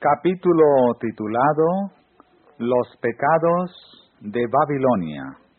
Capítulo titulado Los pecados de Babilonia.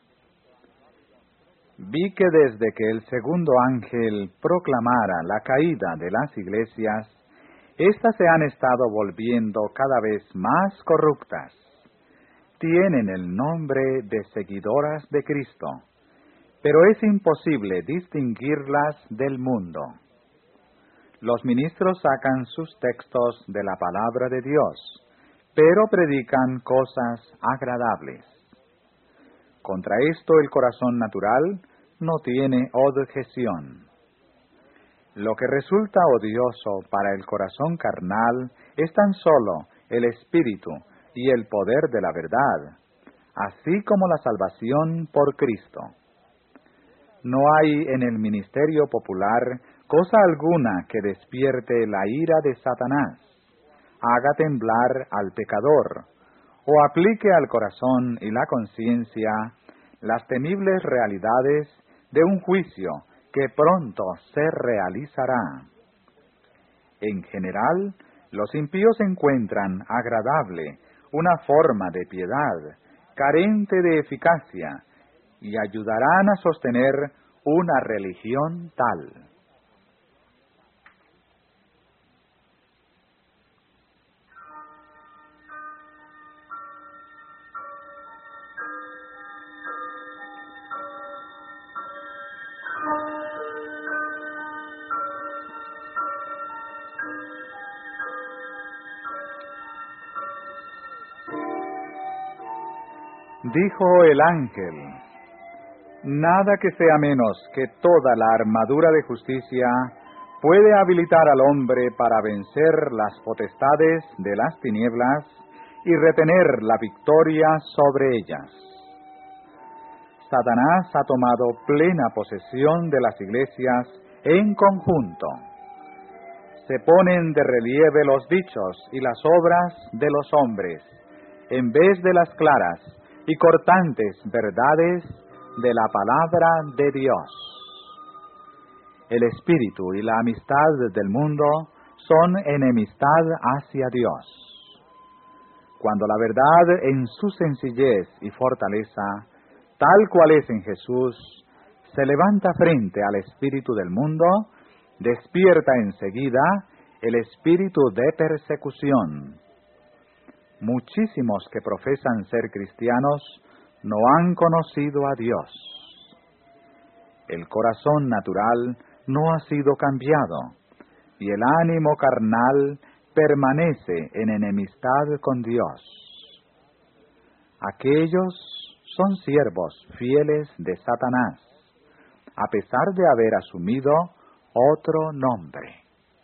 Vi que desde que el segundo ángel proclamara la caída de las iglesias, éstas se han estado volviendo cada vez más corruptas. Tienen el nombre de seguidoras de Cristo, pero es imposible distinguirlas del mundo. Los ministros sacan sus textos de la palabra de Dios, pero predican cosas agradables. Contra esto el corazón natural no tiene objeción. Lo que resulta odioso para el corazón carnal es tan solo el espíritu y el poder de la verdad, así como la salvación por Cristo. No hay en el ministerio popular cosa alguna que despierte la ira de Satanás, haga temblar al pecador, o aplique al corazón y la conciencia las temibles realidades de un juicio que pronto se realizará. En general, los impíos encuentran agradable una forma de piedad carente de eficacia y ayudarán a sostener una religión tal. Dijo el ángel: nada que sea menos que toda la armadura de justicia puede habilitar al hombre para vencer las potestades de las tinieblas y retener la victoria sobre ellas. Satanás ha tomado plena posesión de las iglesias en conjunto. Se ponen de relieve los dichos y las obras de los hombres, en vez de las claras y cortantes verdades de la palabra de Dios. El espíritu y la amistad del mundo son enemistad hacia Dios. Cuando la verdad en su sencillez y fortaleza, tal cual es en Jesús, se levanta frente al espíritu del mundo, despierta enseguida el espíritu de persecución. Muchísimos que profesan ser cristianos no han conocido a Dios. El corazón natural no ha sido cambiado, y el ánimo carnal permanece en enemistad con Dios. Aquellos son siervos fieles de Satanás, a pesar de haber asumido otro nombre.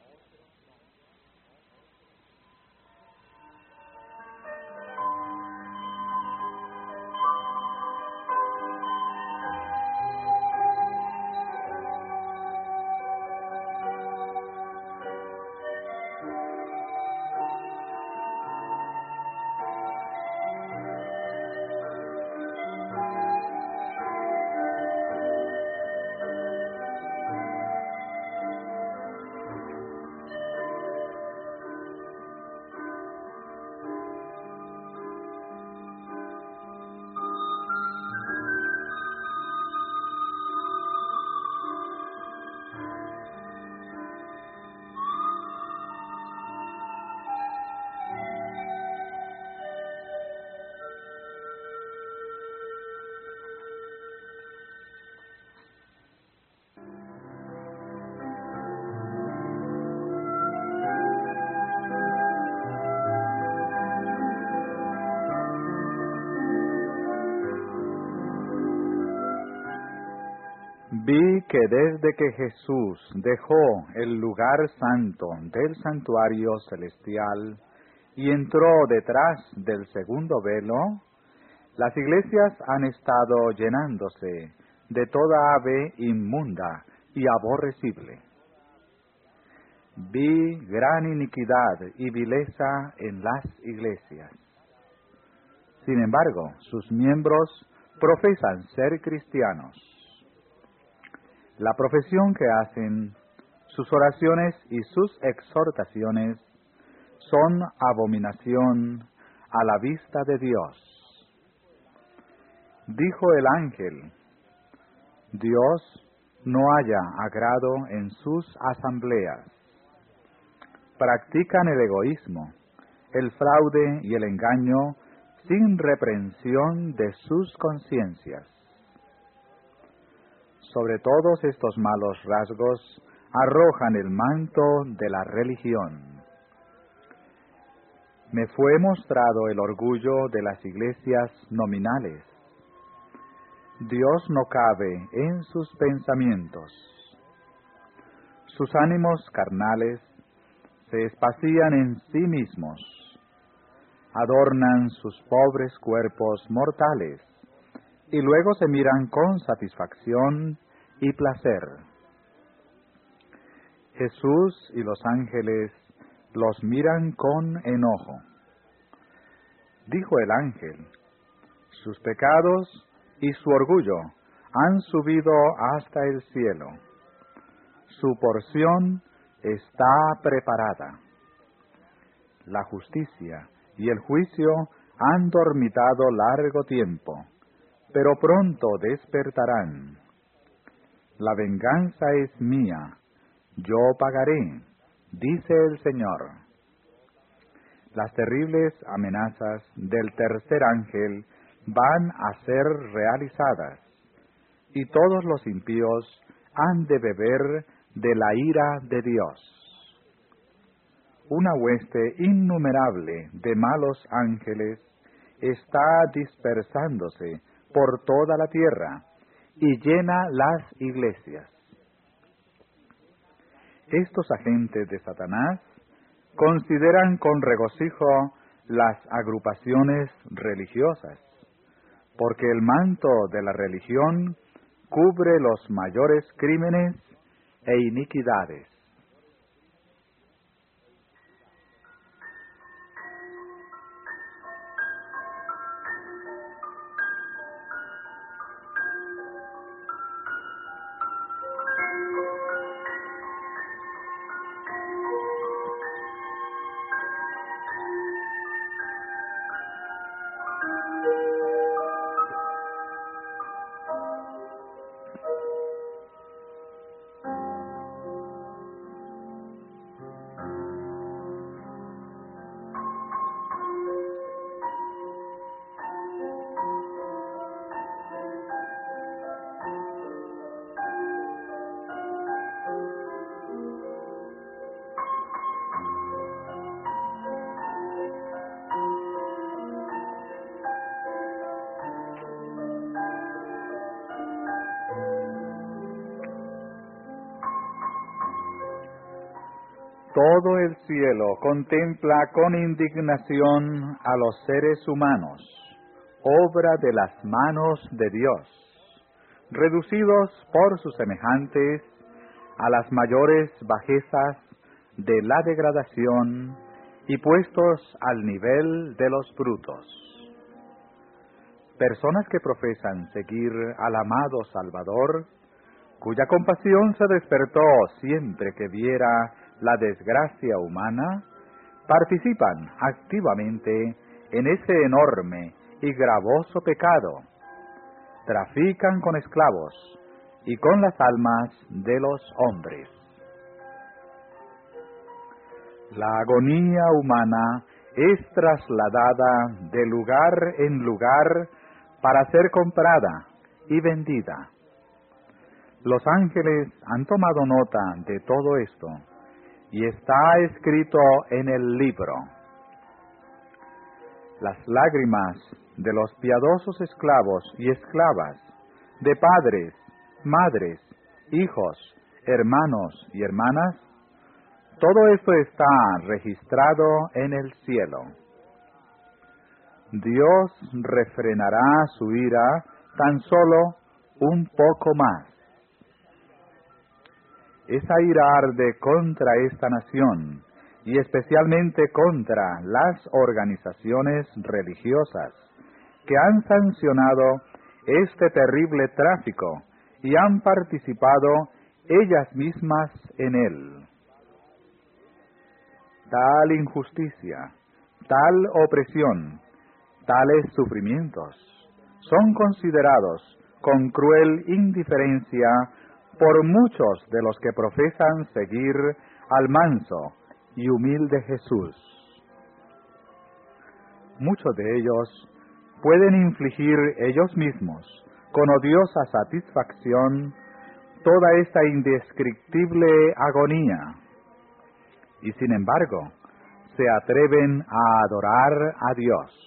Vi que desde que Jesús dejó el lugar santo del santuario celestial y entró detrás del segundo velo, las iglesias han estado llenándose de toda ave inmunda y aborrecible. Vi gran iniquidad y vileza en las iglesias. Sin embargo, sus miembros profesan ser cristianos. La profesión que hacen, sus oraciones y sus exhortaciones son abominación a la vista de Dios. Dijo el ángel: Dios no halla agrado en sus asambleas. Practican el egoísmo, el fraude y el engaño sin reprensión de sus conciencias. Sobre todos estos malos rasgos arrojan el manto de la religión. Me fue mostrado el orgullo de las iglesias nominales. Dios no cabe en sus pensamientos. Sus ánimos carnales se espacían en sí mismos. Adornan sus pobres cuerpos mortales y luego se miran con satisfacción y placer. Jesús y los ángeles los miran con enojo. Dijo el ángel: sus pecados y su orgullo han subido hasta el cielo. Su porción está preparada. La justicia y el juicio han dormitado largo tiempo, pero pronto despertarán. La venganza es mía, yo pagaré, dice el Señor. Las terribles amenazas del tercer ángel van a ser realizadas, y todos los impíos han de beber de la ira de Dios. Una hueste innumerable de malos ángeles está dispersándose por toda la tierra y llena las iglesias. Estos agentes de Satanás consideran con regocijo las agrupaciones religiosas, porque el manto de la religión cubre los mayores crímenes e iniquidades. Todo el cielo contempla con indignación a los seres humanos, obra de las manos de Dios, reducidos por sus semejantes a las mayores bajezas de la degradación y puestos al nivel de los brutos. Personas que profesan seguir al amado Salvador, cuya compasión se despertó siempre que viera la desgracia humana, participan activamente en ese enorme y gravoso pecado. Trafican con esclavos y con las almas de los hombres. La agonía humana es trasladada de lugar en lugar para ser comprada y vendida. Los ángeles han tomado nota de todo esto, y está escrito en el libro. Las lágrimas de los piadosos esclavos y esclavas, de padres, madres, hijos, hermanos y hermanas, todo esto está registrado en el cielo. Dios refrenará su ira tan solo un poco más. Esa ira arde contra esta nación y especialmente contra las organizaciones religiosas que han sancionado este terrible tráfico y han participado ellas mismas en él. tal injusticia, tal opresión, tales sufrimientos son considerados con cruel indiferencia por muchos de los que profesan seguir al manso y humilde Jesús. Muchos de ellos pueden infligir ellos mismos con odiosa satisfacción toda esta indescriptible agonía, y sin embargo se atreven a adorar a Dios.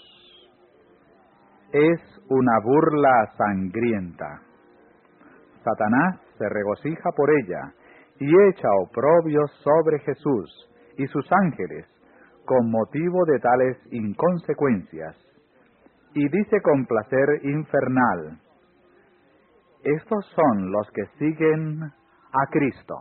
Es una burla sangrienta. Satanás se regocija por ella y echa oprobios sobre Jesús y sus ángeles con motivo de tales inconsecuencias, y dice con placer infernal: estos son los que siguen a Cristo.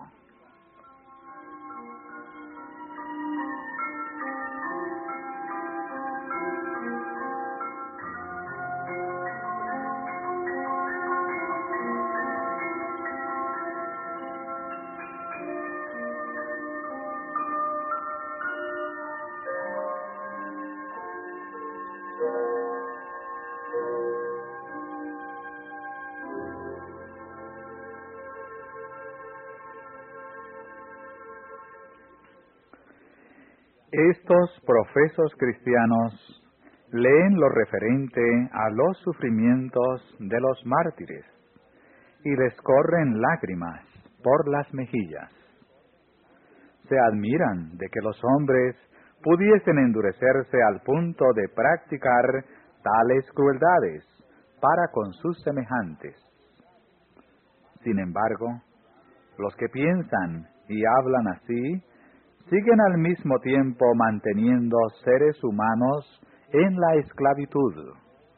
Estos profesos cristianos leen lo referente a los sufrimientos de los mártires y les corren lágrimas por las mejillas. Se admiran de que los hombres pudiesen endurecerse al punto de practicar tales crueldades para con sus semejantes. Sin embargo, los que piensan y hablan así siguen al mismo tiempo manteniendo seres humanos en la esclavitud.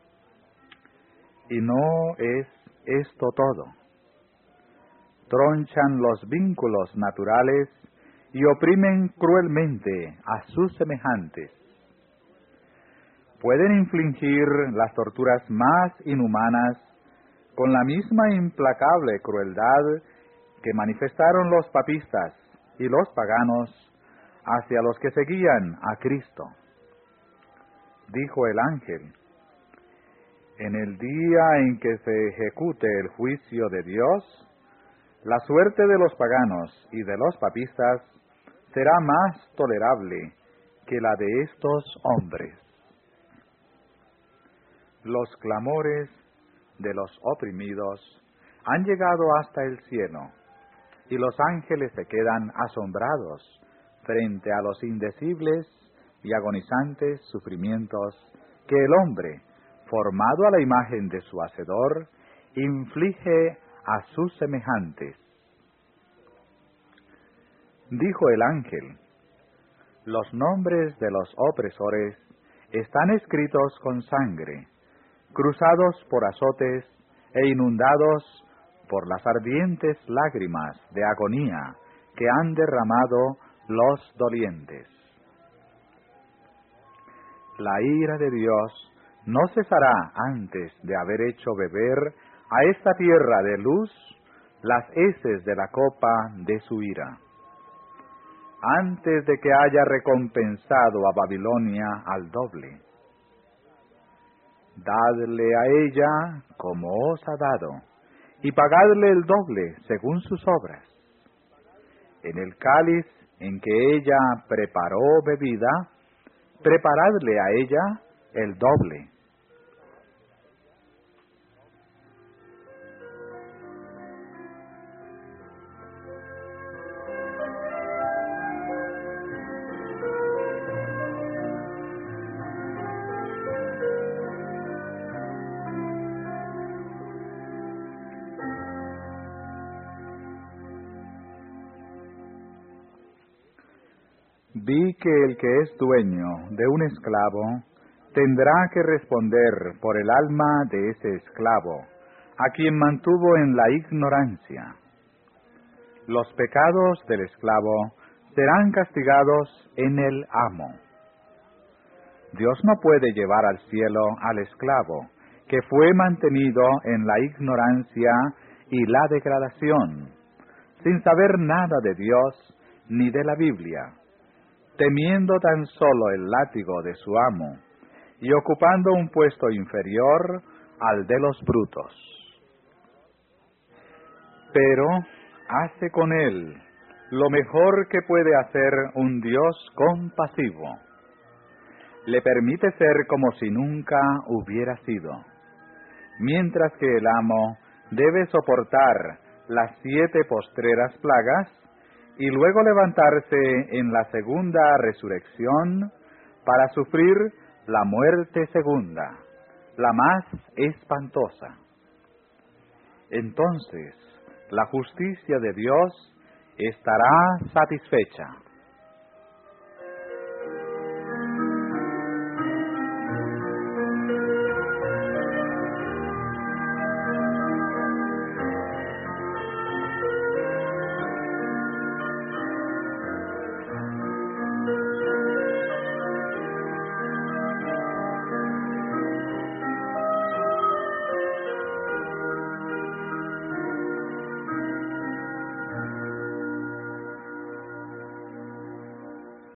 Y no es esto todo. Tronchan los vínculos naturales y oprimen cruelmente a sus semejantes. Pueden infligir las torturas más inhumanas con la misma implacable crueldad que manifestaron los papistas y los paganos hacia los que seguían a Cristo. Dijo el ángel: en el día en que se ejecute el juicio de Dios, la suerte de los paganos y de los papistas será más tolerable que la de estos hombres. Los clamores de los oprimidos han llegado hasta el cielo, y los ángeles se quedan asombrados frente a los indecibles y agonizantes sufrimientos que el hombre, formado a la imagen de su Hacedor, inflige a sus semejantes. Dijo el ángel: los nombres de los opresores están escritos con sangre, cruzados por azotes e inundados por las ardientes lágrimas de agonía que han derramado los dolientes. La ira de Dios no cesará antes de haber hecho beber a esta tierra de luz las heces de la copa de su ira, antes de que haya recompensado a Babilonia al doble. Dadle a ella como os ha dado, y pagadle el doble según sus obras. En el cáliz en que ella preparó bebida, preparadle a ella el doble. Vi que el que es dueño de un esclavo tendrá que responder por el alma de ese esclavo, a quien mantuvo en la ignorancia. Los pecados del esclavo serán castigados en el amo. Dios no puede llevar al cielo al esclavo, que fue mantenido en la ignorancia y la degradación, sin saber nada de Dios ni de la Biblia, temiendo tan solo el látigo de su amo y ocupando un puesto inferior al de los brutos. Pero hace con él lo mejor que puede hacer un Dios compasivo. Le permite ser como si nunca hubiera sido, mientras que el amo debe soportar las 7 postreras plagas y luego levantarse en la segunda resurrección para sufrir la muerte segunda, la más espantosa. Entonces, la justicia de Dios estará satisfecha